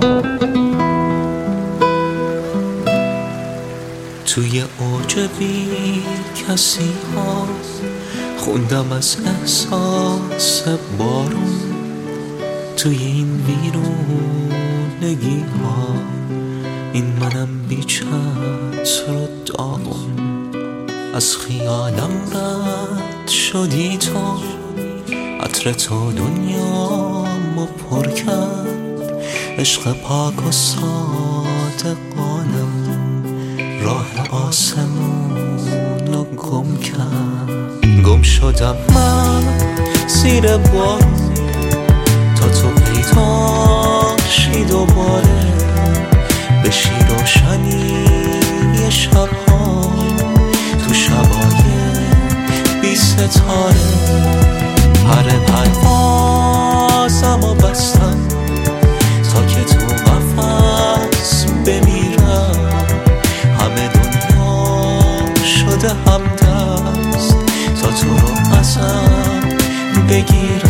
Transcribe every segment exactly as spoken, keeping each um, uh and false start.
توی اوج بی کسی ها خوندم از احساس بارون، توی این ویرونگی ها این منم بی چتر و داغون. از خیالم رد شدی تو، عطر تو دنیامو پر کرد. عشق پاک و صادقانم راه آسمون رو گم کرد. گم شدم من زیر بارون تا تو پیداشی دوباره، بشی روشنی شبها تو شبای بی ستاره. پر پروازم و بستم تا که تو قفس بمیرم. همه دنیا شده همدست تا تو رو ازم بگیرم.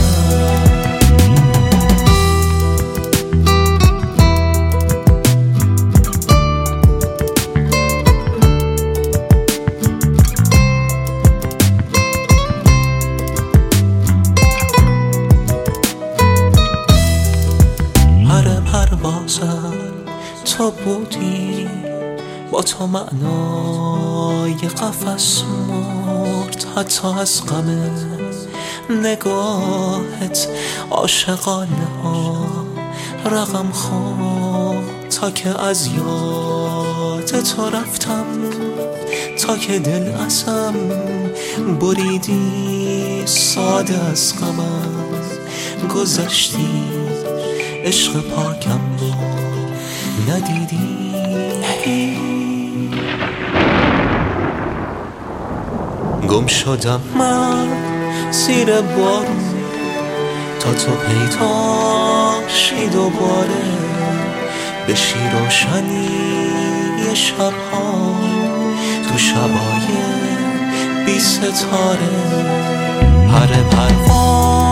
پروازم تو بودی، با تو معنای قفس مرد. حتی از غم نگاهت عاشقانه ها رقم خورد. تا که از یاد تو رفتم، تا که دل ازم بریدی. ساده از غمم گذشتی، عشق پاکم رو ندیدی. گم شدم من زیر بارون تا تو پیداشی دوباره، بشی روشنی شبها تو شبای بی ستاره. پر پروازم